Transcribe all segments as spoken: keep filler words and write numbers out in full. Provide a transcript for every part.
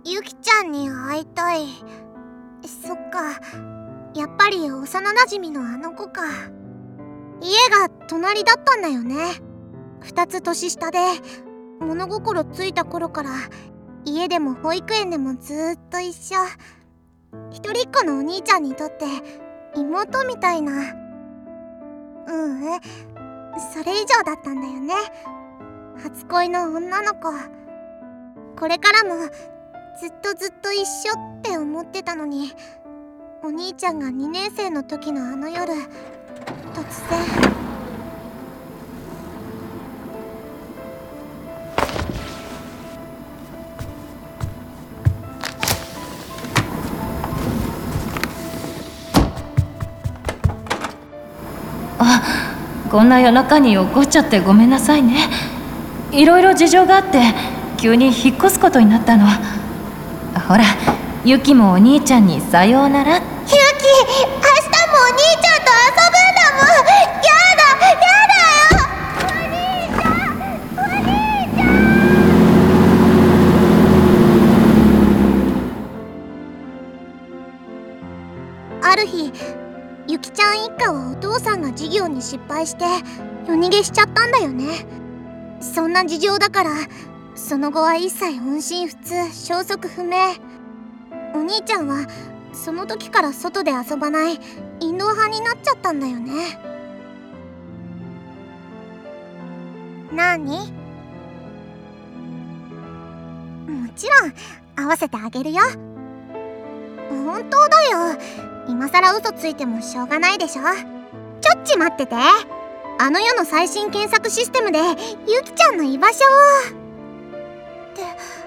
ゆきちゃんに会いたい。そっか、やっぱり幼なじみのあの子か。家が隣だったんだよね。二つ年下で、物心ついた頃から家でも保育園でもずーっと一緒。一人っ子のお兄ちゃんにとって妹みたいな。ううん、それ以上だったんだよね。初恋の女の子。これからもずっとずっと一緒って思ってたのに、お兄ちゃんがにねん生の時のあの夜、突然。 あ、こんな夜中に起こっちゃってごめんなさいね。いろいろ事情があって急に引っ越すことになったの。ほら、ユキもお兄ちゃんにさようなら。ユキ、明日もお兄ちゃんと遊ぶんだもん。やだやだよ。お兄ちゃん、お兄ちゃん。ある日、ゆきちゃん一家はお父さんが事業に失敗して夜逃げしちゃったんだよね。そんな事情だからその後は一切音信不通、消息不明。お兄ちゃんはその時から外で遊ばないインドア派になっちゃったんだよね。なに？もちろん合わせてあげるよ。本当だよ。今さら嘘ついてもしょうがないでしょ。ちょっち待ってて。あの世の最新検索システムでゆきちゃんの居場所をって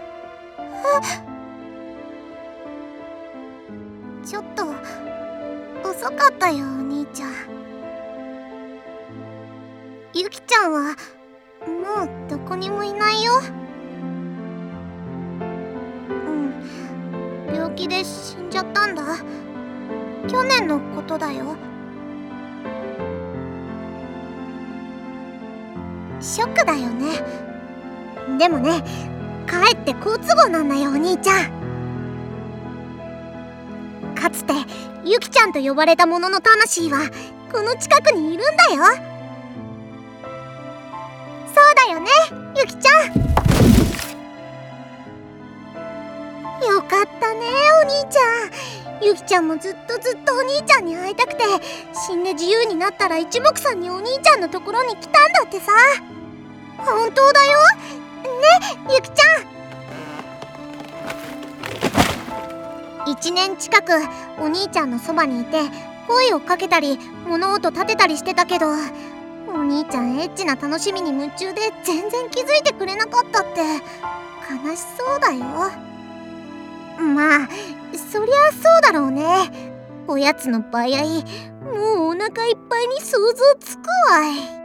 ちょっと遅かったよ、お兄ちゃん。ゆきちゃんはもうどこにもいないよ。うん、病気で死んじゃったんだ。去年のことだよ。ショックだよね。でもね、かえって好都合なんだよ、お兄ちゃん。かつてゆきちゃんと呼ばれたものの魂はこの近くにいるんだよ。そうだよね、ゆきちゃん。よかったね、お兄ちゃん。ゆきちゃんもずっとずっとお兄ちゃんに会いたくて、死んで自由になったら一目散にお兄ちゃんのところに来たんだってさ。本当だよね、ゆきちゃん。一年近くお兄ちゃんのそばにいて声をかけたり物音立てたりしてたけど、お兄ちゃんエッチな楽しみに夢中で全然気づいてくれなかったって悲しそうだよ。まあそりゃそうだろうね。おやつの倍合い、もうお腹いっぱいに想像つくわい。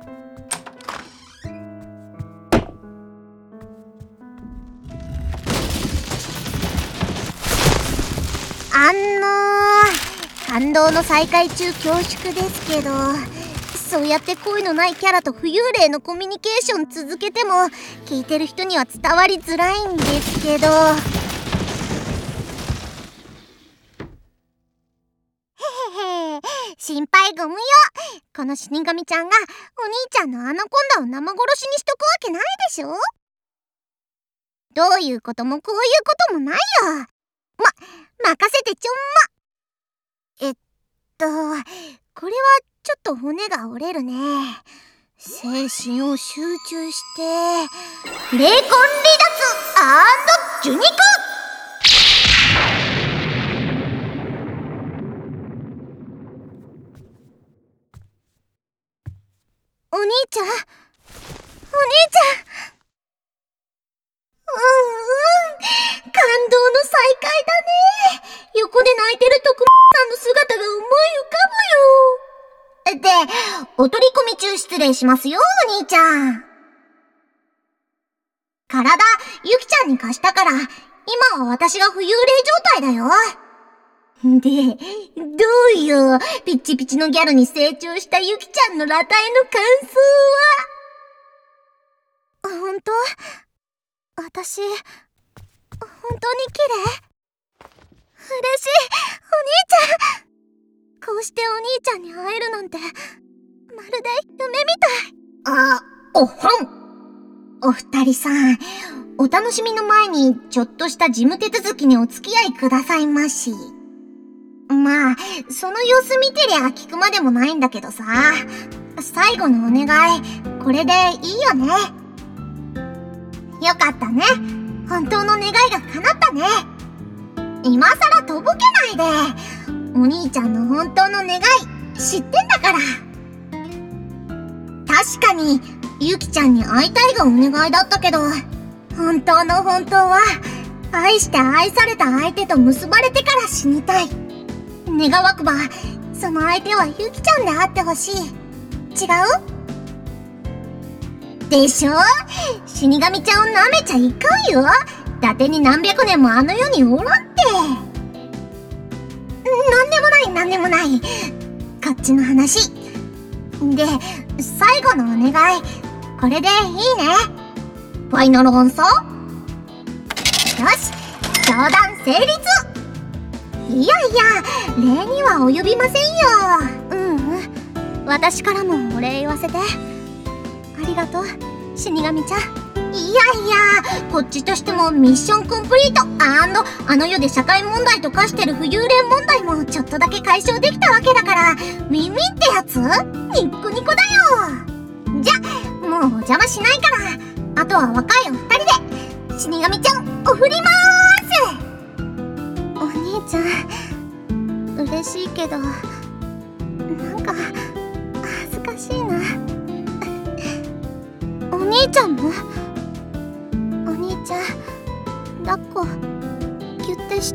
あんのー、感動の再会中恐縮ですけど、そうやって恋のないキャラと浮遊霊のコミュニケーション続けても聞いてる人には伝わりづらいんですけど。心配ご無用。この死神ちゃんがお兄ちゃんのアナコンダを生殺しにしとくわけないでしょ。どういうこともこういうこともないよ。ま、任せてちょんま。えっとこれはちょっと骨が折れるね。精神を集中して霊魂離脱&受肉。お兄ちゃん、お兄ちゃん。うんうん、感動の再会だね。横で泣いてる徳さんの姿が思い浮かぶよ。で、お取り込み中失礼しますよ、お兄ちゃん。体、ゆきちゃんに貸したから、今は私が浮遊霊状態だよ。で、どうよ、ピッチピチのギャルに成長したゆきちゃんの裸体の感想は。ほんと？私、本本当に綺麗？嬉しい、お兄ちゃん。こうしてお兄ちゃんに会えるなんて、まるで夢みたい。あ、おほん。お二人さん、お楽しみの前にちょっとした事務手続きにお付き合いくださいまし。まあ、その様子見てりゃ聞くまでもないんだけどさ。最後のお願い、これでいいよね。よかったね。本当の願いが叶ったね。今さらとぼけないで。お兄ちゃんの本当の願い、知ってんだから。確かに、ゆきちゃんに会いたいがお願いだったけど、本当の本当は、愛して愛された相手と結ばれてから死にたい。願わくば、その相手はゆきちゃんであってほしい。違う？でしょ？死神ちゃんを舐めちゃいかんよ。伊達に何百年もあの世におらんって。なんでもないなんでもない。こっちの話。で、最後のお願い、これでいいね。ファイナルアンサー？よし、相談成立。いやいや、礼には及びませんよ。うんうん、私からもお礼言わせて。ありがとう、死神ちゃん。いやいや、こっちとしてもミッションコンプリート&あの世で社会問題と化してる浮遊霊問題もちょっとだけ解消できたわけだから、ウィンウィンってやつ？ニッコニコだよ。じゃ、もうお邪魔しないから、あとは若いお二人で、死神ちゃん、お振りまーす。お兄ちゃん、嬉しいけど、なんか、恥ずかしいな。お兄ちゃんも？お兄ちゃん、抱っこ、ギュッてして。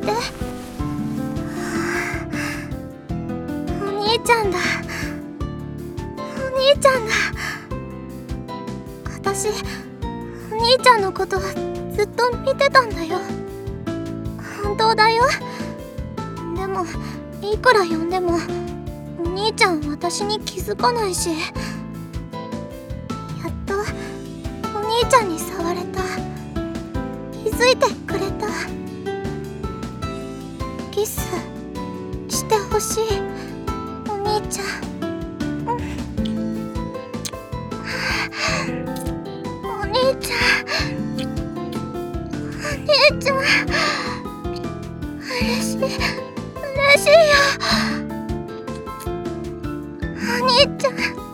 お兄ちゃんだ。お兄ちゃんだ。私、お兄ちゃんのことずっと見てたんだよ。本当だよ。でも、いくら呼んでも、お兄ちゃん私に気づかないし。やっと、お兄ちゃんに触れた。気づいてくれた。キスしてほしい、お兄ちゃん。お兄ちゃん、お兄ちゃん、嬉しい、嬉しいよ。お兄ちゃん、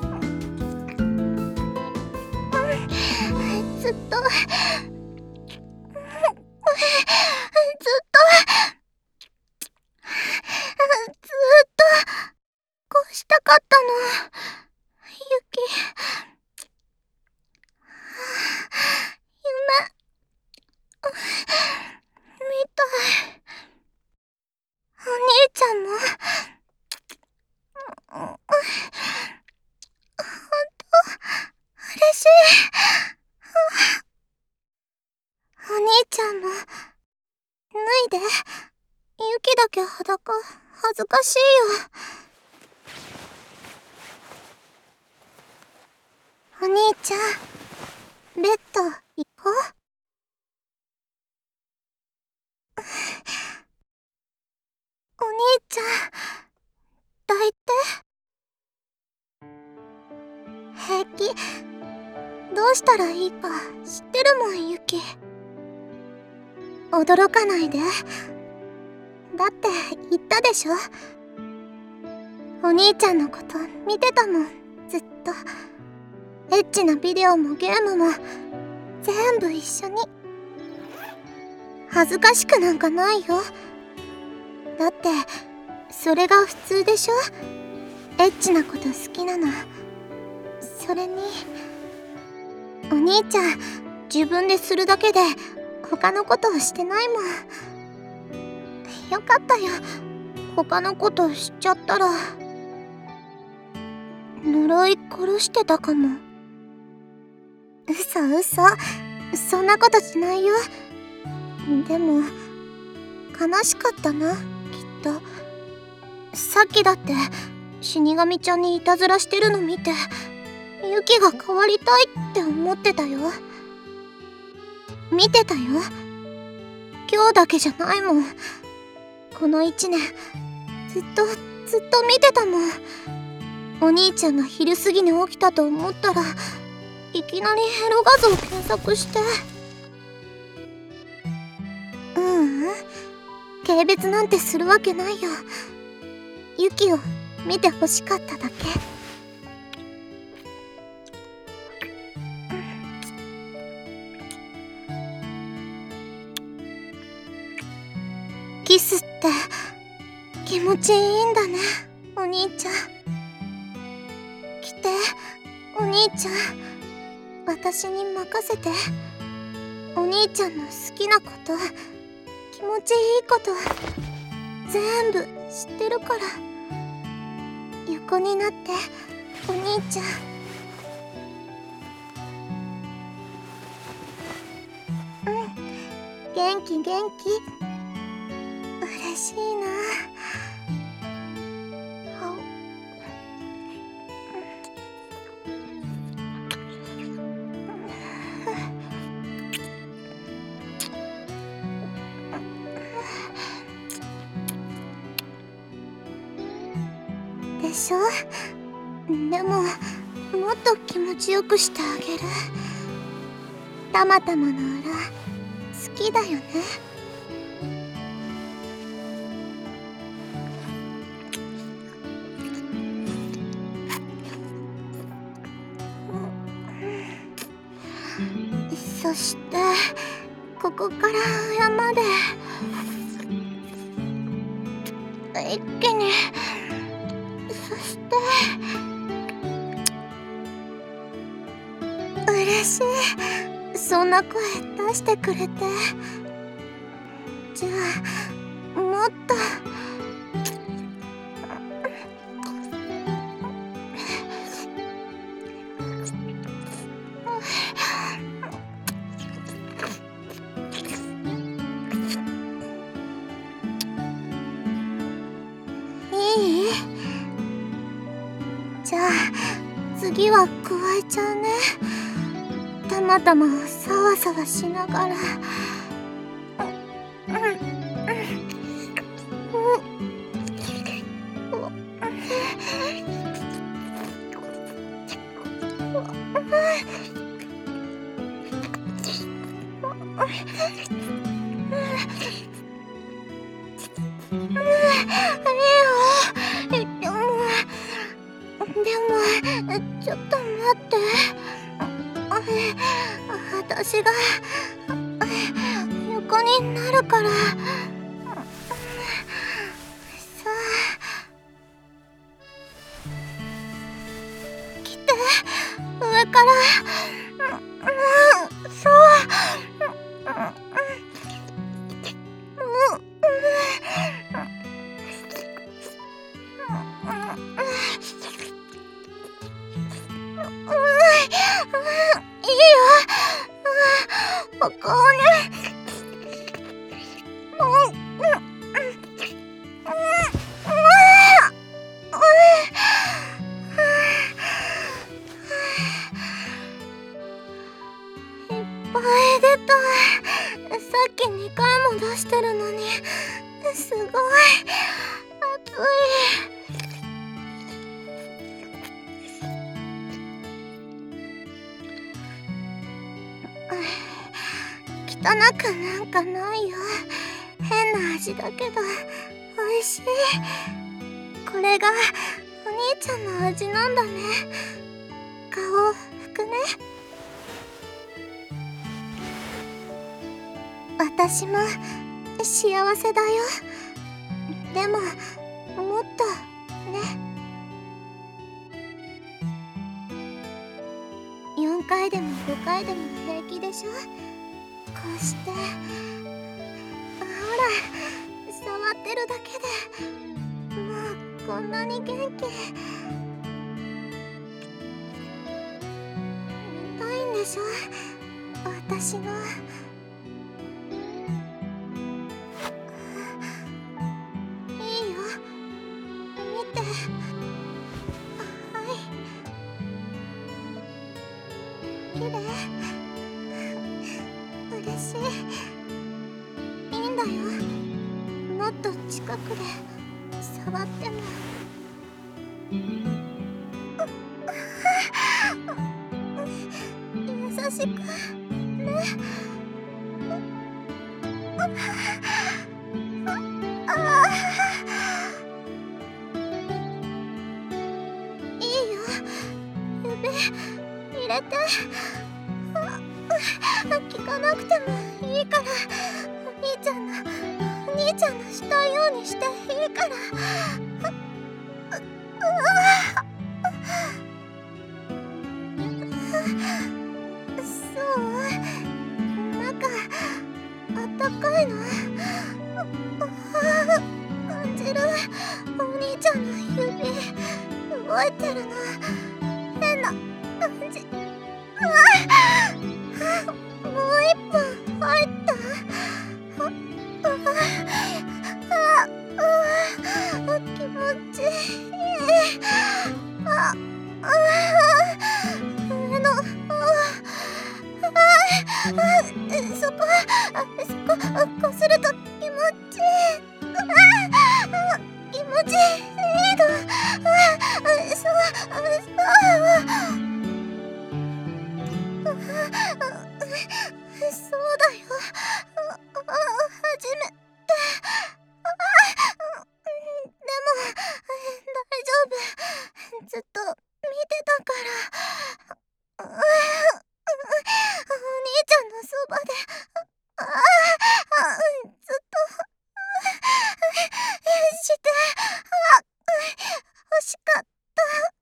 ずっとしたかったの、ゆき。夢みたい。お兄ちゃんもほんと嬉しい。お兄ちゃんも脱いで。ゆきだけ裸、恥ずかしいよ。お兄ちゃん、ベッド行こう。お兄ちゃん、抱いて。平気。どうしたらいいか知ってるもん、ユキ。驚かないで。だって言ったでしょ。お兄ちゃんのこと見てたもん、ずっと。エッチなビデオもゲームも全部一緒に。恥ずかしくなんかないよ。だってそれが普通でしょ。エッチなこと好きなの。それにお兄ちゃん自分でするだけで他のことをしてないもん。よかったよ。他のことしちゃったら呪い殺してたかも。嘘嘘、そんなことしないよ。でも悲しかったな、きっと。さっきだって死神ちゃんにいたずらしてるの見て、ユキが変わりたいって思ってたよ。見てたよ。 今日だけじゃないもん。この一年ずっとずっと見てたもん。お兄ちゃんが昼過ぎに起きたと思ったらいきなりエロ画像を検索して。ううん、軽蔑なんてするわけないよ。ユキを見てほしかっただけ。キスって気持ちいいんだね、お兄ちゃん。来て、お兄ちゃん。私に任せて。お兄ちゃんの好きなこと、気持ちいいこと全部知ってるから。横になって、お兄ちゃん。うん、元気元気。嬉しいな。でしょ？でも、もっと気持ちよくしてあげる。たまたまの裏、好きだよね。そして、ここから上まで一気に。そして嬉しい。そんな声出してくれて。じゃあもっと。いい？じゃあ次は加えちゃうね。たまたまをサワサワしながら。ちょっと待って。私が横になるから。さあ、来て、上から。そう。ここをね。いっぱい出た。さっきにかいも出してるのに、すごい熱い。汚くなんかないよ。変な味だけど美味しい。これがお兄ちゃんの味なんだね。顔拭くね。私も幸せだよ。でももっとね。よんかいでもごかいでも平気でしょ。こうして、ほら、触ってるだけでもうこんなに元気。見たいんでしょ、私の。いいよ、見て。はい、綺麗。嬉しい。いいよ。もっと近くで触っても。優しくね。いいよ、指入れて。聞かなくてもいいから、お兄ちゃんのお兄ちゃんのしたいようにしていいから。そう、中あったかいの。感じる。お兄ちゃんの指動いてるの。変な感じ。もう一本入った。気持ちいい。ああ上のそこそここすると気持ちいい。気持ちいいの。そうそうだよ。初めて。でも大丈夫。ずっと見てたから。お兄ちゃんのそばでずっとして欲しかった。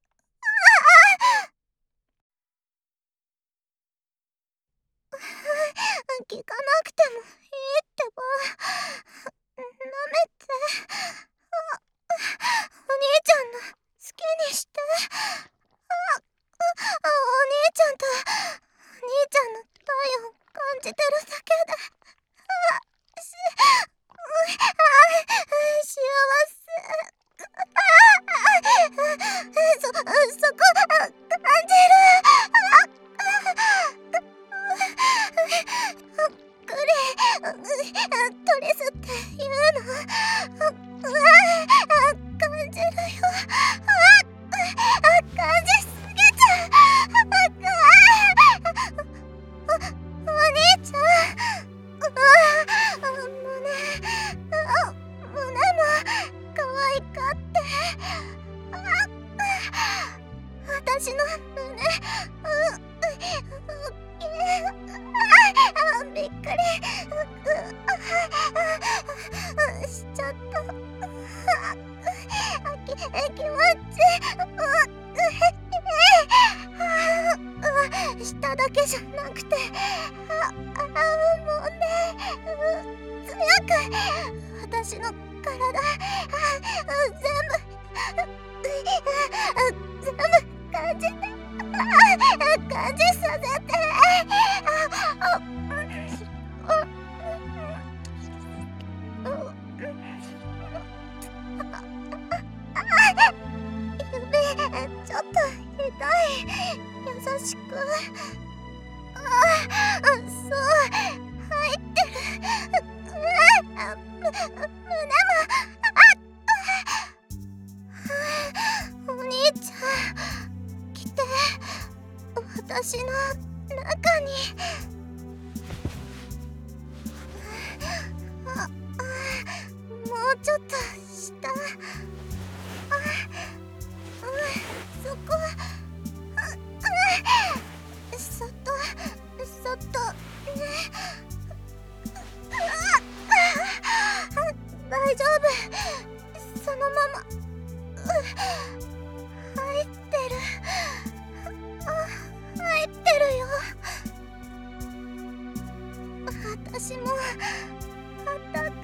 聞かなくてもいいってば。なめて。お兄ちゃんの好きにして。お兄ちゃんとお兄ちゃんの体を感じてるだけでし幸せ。そ、そこ感じる。クリトリスって言うの。感じるよ。感じすぎちゃう。お兄ちゃん、胸胸も可愛かって。私の胸びっくりしちゃった。気持ち下だけじゃなくて、あもうね、強く私の体全部全部感じて感じさせて。指ちょっと痛い。優しく。ああ、そう入ってる。あむ胸も。あお兄ちゃん来て。私の中に。あもうちょっと下。あそこそっとそっとね。大丈夫。そのまま入ってる。入ってるよ。私もあったかい。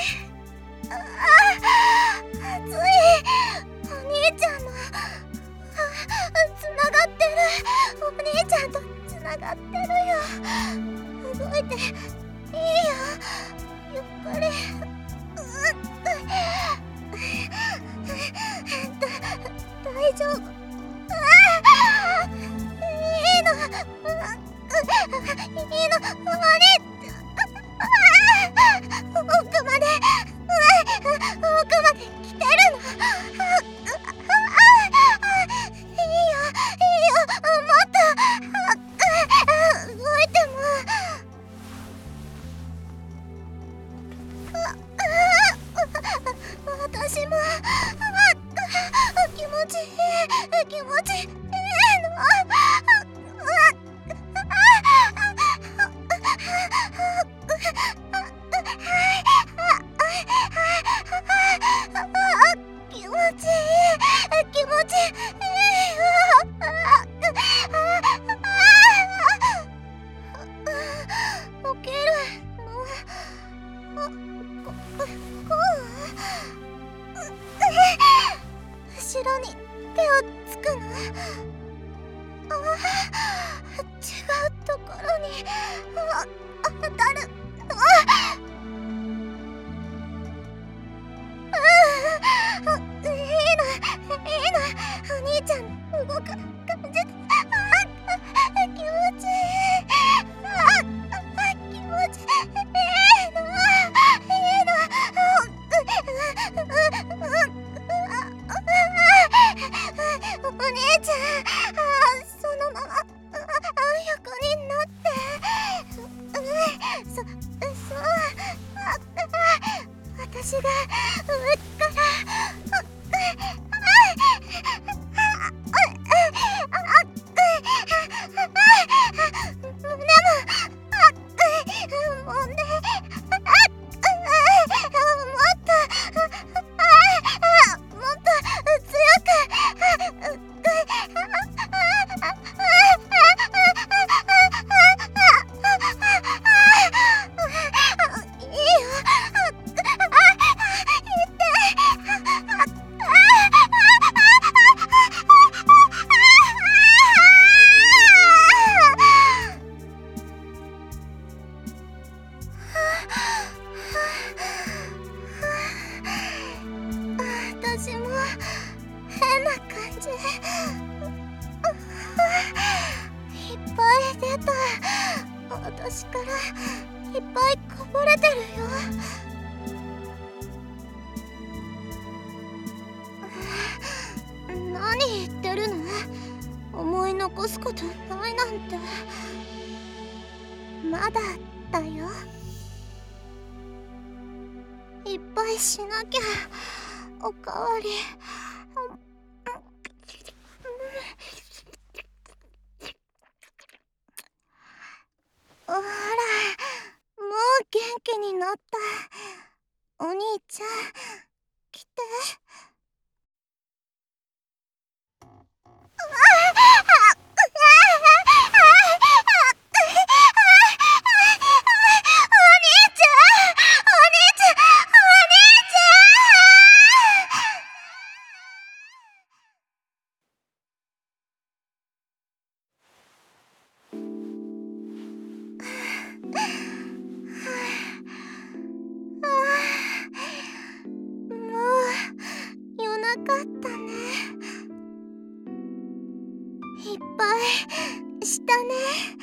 暑い。お兄ちゃんのつながってる。お兄ちゃんとつながってるよ。動いていいよ。ゆっくり。大丈夫。いいの。いいの。お兄ちゃん。 気持ちいい、気持ちいいの。気持ちいい、気持ちいい。起きるの。こう後ろに手をつくの。あ違うところにあ当たる。ああいいのいいの。お兄ちゃん動く感じで気持ちいい。あ気持ちいいのいいの。お兄ちゃんそのまま横になって。そそう私が上から私も変な感じ。いっぱい出た。私からいっぱいこぼれてるよ。何言ってるの？思い残すことないなんて。まだだよ。いっぱいしなきゃ。おかわり。ほら、もう元気になった。お兄ちゃん、来て。いっぱいしたね。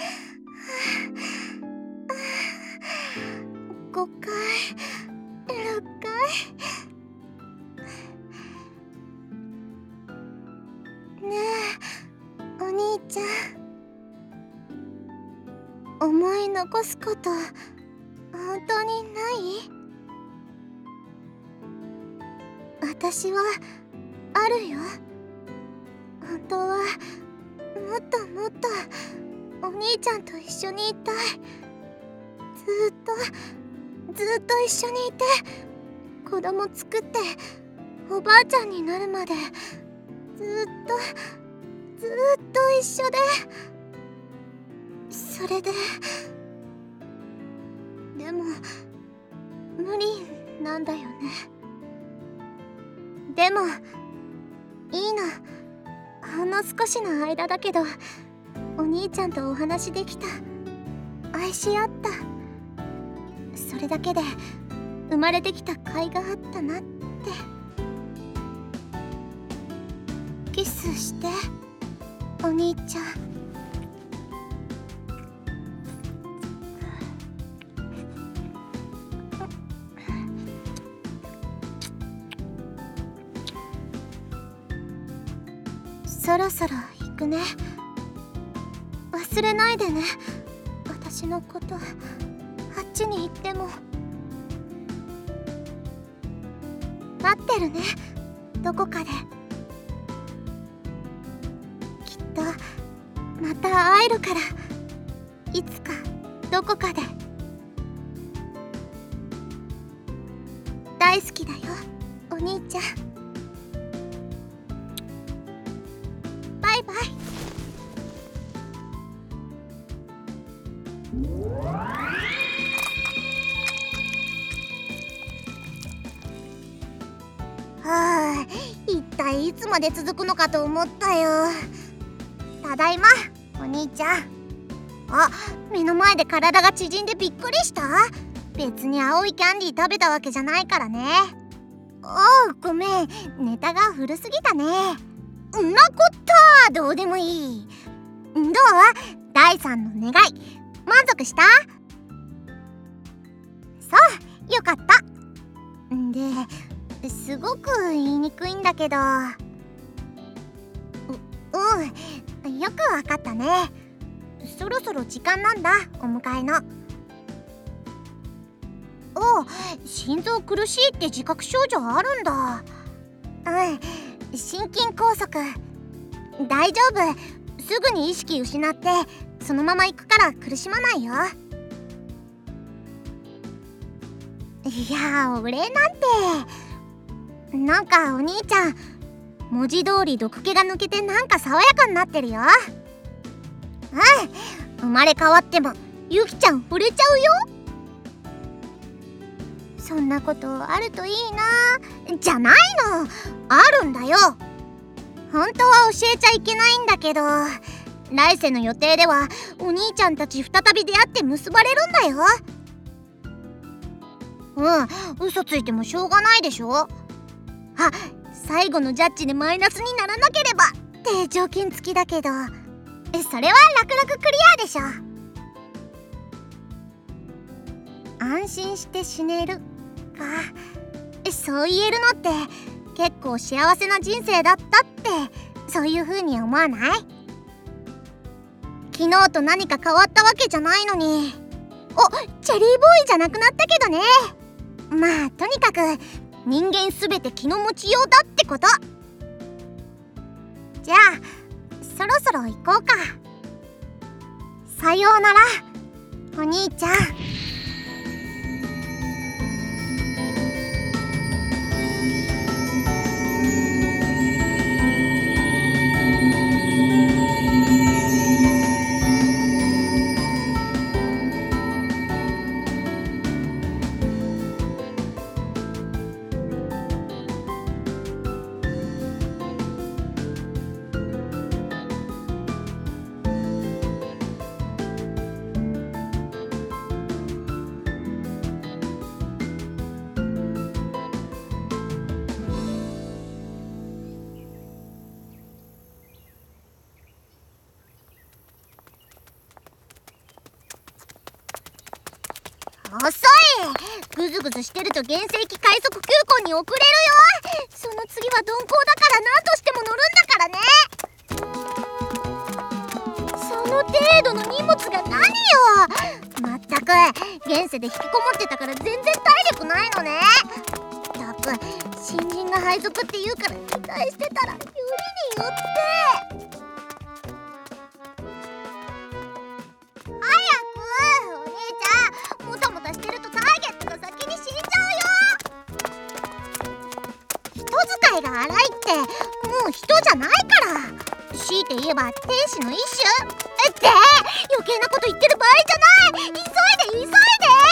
ごかい、ろっかい。ねえ、お兄ちゃん。思い残すこと本当にない？私はあるよ。本当はもっともっとお兄ちゃんと一緒にいたい。ずっとずっと一緒にいて、子供作っておばあちゃんになるまでずっとずっと一緒で。それででも無理なんだよね。でもいいの。ほんの少しの間だけどお兄ちゃんとお話できた。愛し合った。それだけで生まれてきた甲斐があったなって。キスしてお兄ちゃん。そろそろ行くね。忘れないでね、私のこと。あっちに行っても。 待ってるね、どこかで。きっとまた会えるから、いつかどこかで。大好きだよ、お兄ちゃん。バイバイ。はあ、一体いつまで続くのかと思ったよ。ただいま、お兄ちゃん。あ、目の前で体が縮んでびっくりした？別に青いキャンディー食べたわけじゃないからね。おう、ごめん、ネタが古すぎたね。んなことどうでもいい。どう？だいさんの願い満足した？そう、よかった。ですごく言いにくいんだけど、う、うん、よくわかったね。そろそろ時間なんだ、お迎えの。おう、心臓苦しいって自覚症状あるんだ。うん、心筋梗塞。大丈夫、すぐに意識失ってそのまま行くから苦しまないよ。いや、お礼なんて。なんかお兄ちゃん、文字通り毒気が抜けてなんか爽やかになってるよ。うん、生まれ変わってもゆきちゃん惚れちゃうよ。そんなことあるといいな。じゃないの、あるんだよ。本当は教えちゃいけないんだけど、来世の予定ではお兄ちゃんたち再び出会って結ばれるんだよ。うん、嘘ついてもしょうがないでしょ。あ、最後のジャッジでマイナスにならなければって条件付きだけど、それは楽々クリアでしょ。安心して死ねるか、そう言えるのって結構幸せな人生だったって、そういう風に思わない？昨日と何か変わったわけじゃないのに。お、チェリーボーイじゃなくなったけどね。まあとにかく人間すべて気の持ちようだってこと。じゃあそろそろ行こうか。さようなら、お兄ちゃん。遅い！グズグズしてると原石快速急行に遅れるよ。その次は鈍行だから何としても乗るんだからね。その程度の荷物が何よ。まったく現世で引きこもってたから全然体力ないのね。ったく新人が配属って言うから期待してたらよりによって。が荒いってもう人じゃないから。強いて言えば天使の一種って余計なこと言ってる場合じゃない。急いで急いで。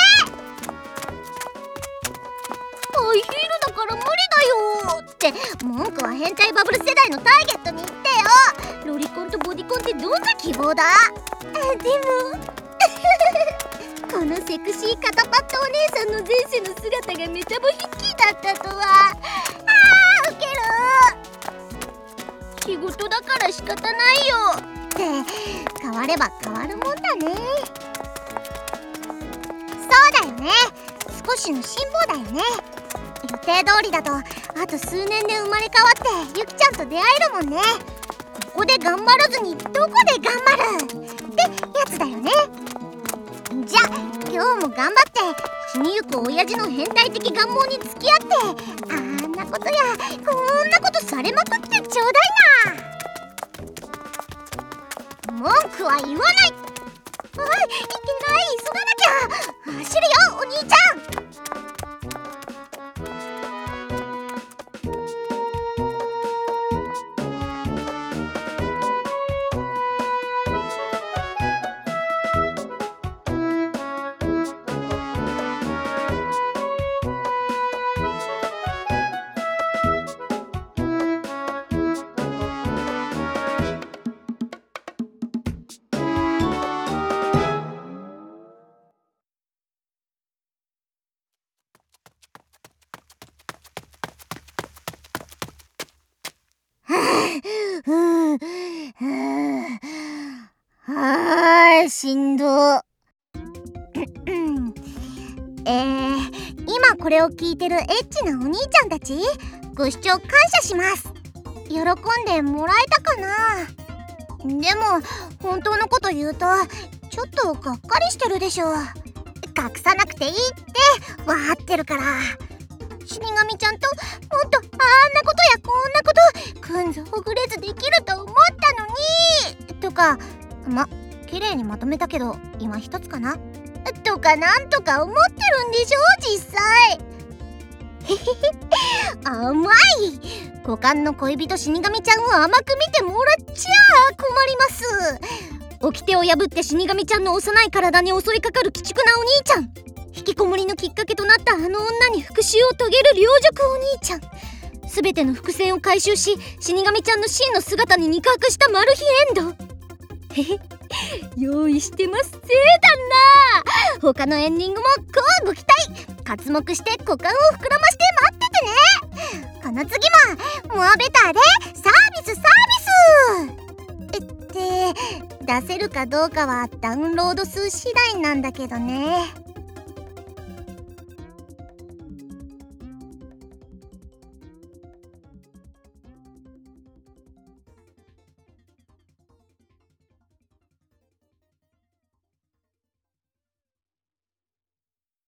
ハイヒールだから無理だよって文句は変態バブル世代のターゲットに言ってよ。ロリコンとボディコンってどんな希望だ。でもこのセクシー肩パッドお姉さんの前世の姿がメタボヒッキーだったとは。あーウケる。仕事だから仕方ないよって変われば変わるもんだね。そうだよね、少しの辛抱だよね。予定通りだとあと数年で生まれ変わってゆきちゃんと出会えるもんね。ここで頑張らずにどこで頑張るってやつだよね。じゃ今日も頑張って死にゆく親父の変態的願望に付き合ってあんなことやこんなことされまくってちょうだいな。文句は言わない。あ、いけない、急がなきゃ。走るよお兄ちゃん。はーい、しんどえー、今これを聞いてるエッチなお兄ちゃんたち、ご視聴感謝します。喜んでもらえたかな。でも本当のこと言うとちょっとがっかりしてるでしょ。隠さなくていいって分かってるから。死神ちゃんともっとあんなことやこんなことくんずほぐれずできると思ったのにとか、ま、綺麗にまとめたけど今一つかなとかなんとか思ってるんでしょ実際。へへへ、甘い。股間の恋人死神ちゃんを甘く見てもらっちゃ困ります。掟を破って死神ちゃんの幼い体に襲いかかる鬼畜なお兄ちゃん、引きこもりのきっかけとなったあの女に復讐を遂げる両辱お兄ちゃん、全ての伏線を回収し死神ちゃんの真の姿に肉薄したマル秘エンド。へへ、用意してますぜ旦那。他のエンディングもこうご期待。刮目して股間を膨らまして待っててね。この次もモアベターでサービスサービスって出せるかどうかはダウンロード数次第なんだけどね。